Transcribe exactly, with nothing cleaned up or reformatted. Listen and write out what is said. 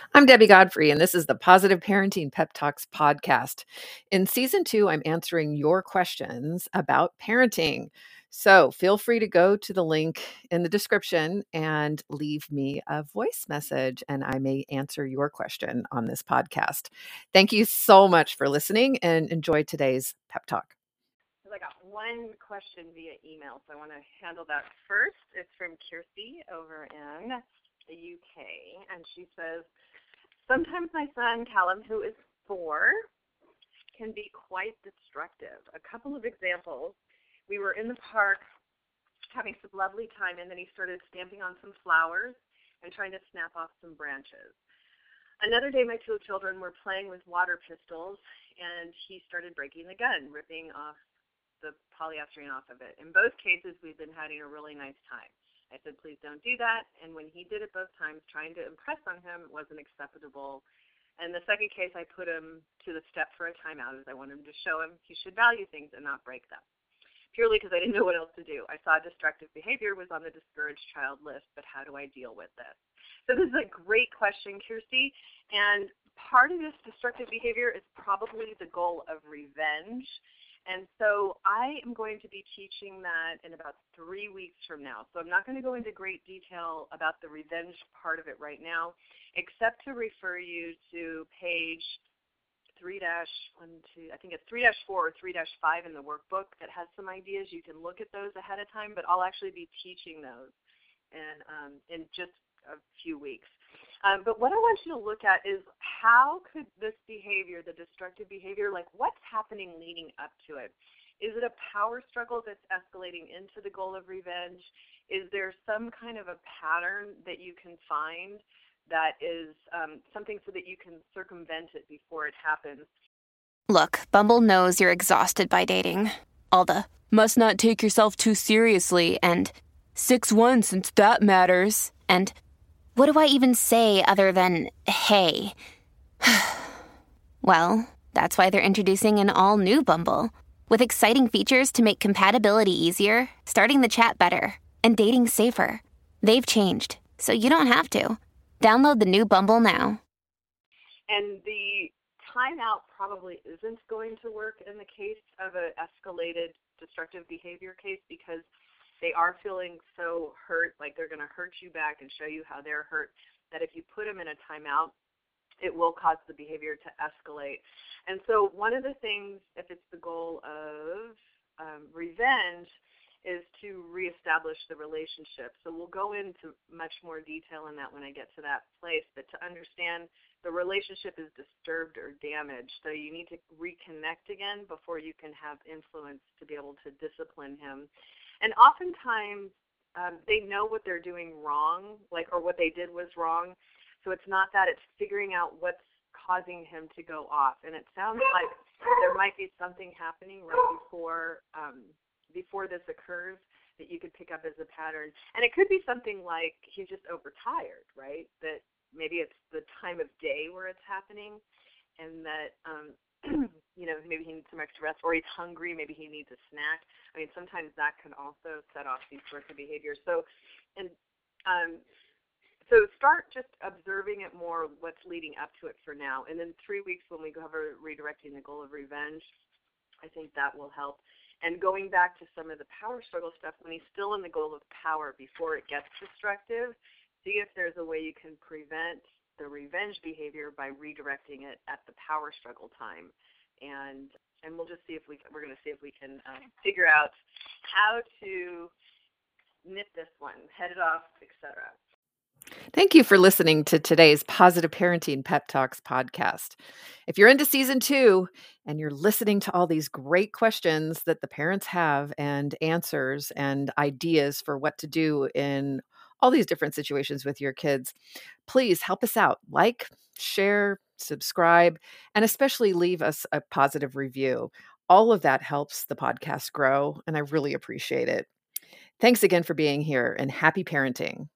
I'm Debbie Godfrey, and this is the Positive Parenting Pep Talks podcast. In season two, I'm answering your questions about parenting. So feel free to go to the link in the description and leave me a voice message, and I may answer your question on this podcast. Thank you so much for listening, and enjoy today's Pep Talk. I got one question via email, so I want to handle that first. It's from Kirsty over in the U K, and she says, sometimes my son, Callum, who is four, can be quite destructive. A couple of examples. We were in the park having some lovely time, and then he started stamping on some flowers and trying to snap off some branches. Another day, my two children were playing with water pistols, and he started breaking the gun, ripping off the polyester off of it. In both cases, we've been having a really nice time. I said, please don't do that. And when he did it both times, trying to impress on him wasn't acceptable. And the second case, I put him to the step for a timeout, as I wanted him to show him he should value things and not break them, purely because I didn't know what else to do. I saw destructive behavior was on the discouraged child list, but how do I deal with this? So this is a great question, Kirsty. And part of this destructive behavior is probably the goal of revenge. And so I am going to be teaching that in about three weeks from now. So I'm not going to go into great detail about the revenge part of it right now, except to refer you to page three dash one, two, I think it's three dash four or three dash five in the workbook that has some ideas. You can look at those ahead of time, but I'll actually be teaching those in, um, in just a few weeks. Um, but what I want you to look at is how could this behavior, the destructive behavior, like what's happening leading up to it? Is it a power struggle that's escalating into the goal of revenge? Is there some kind of a pattern that you can find that is um, something so that you can circumvent it before it happens? Look, Bumble knows you're exhausted by dating. All the must not take yourself too seriously and six one since that matters. And what do I even say other than, hey? Well, that's why they're introducing an all-new Bumble, with exciting features to make compatibility easier, starting the chat better, and dating safer. They've changed, so you don't have to. Download the new Bumble now. And the timeout probably isn't going to work in the case of an escalated destructive behavior case because they are feeling so hurt, like they're going to hurt you back and show you how they're hurt, that if you put them in a timeout, it will cause the behavior to escalate. And so one of the things, if it's the goal of um, revenge, is to reestablish the relationship. So we'll go into much more detail in that when I get to that place, but to understand the relationship is disturbed or damaged, so you need to reconnect again before you can have influence to be able to discipline him. And oftentimes, um, they know what they're doing wrong, like, or what they did was wrong. So it's not that, it's figuring out what's causing him to go off. And it sounds like there might be something happening right before um, before this occurs that you could pick up as a pattern. And it could be something like he's just overtired, right? That maybe it's the time of day where it's happening, and that um, you know, maybe he needs some extra rest, or he's hungry, maybe he needs a snack. I mean, sometimes that can also set off these sorts of behaviors. So, and um, so start just observing it more, what's leading up to it for now. And then three weeks when we go over redirecting the goal of revenge, I think that will help. And going back to some of the power struggle stuff, when he's still in the goal of power before it gets destructive, see if there's a way you can prevent the revenge behavior by redirecting it at the power struggle time. And and we'll just see if we we're going to see if we can um, figure out how to nip this one, head it off, et cetera. Thank you for listening to today's Positive Parenting Pep Talks podcast. If you're into season two and you're listening to all these great questions that the parents have and answers and ideas for what to do in all these different situations with your kids, please help us out. Like, share, subscribe, and especially leave us a positive review. All of that helps the podcast grow, and I really appreciate it. Thanks again for being here, and happy parenting.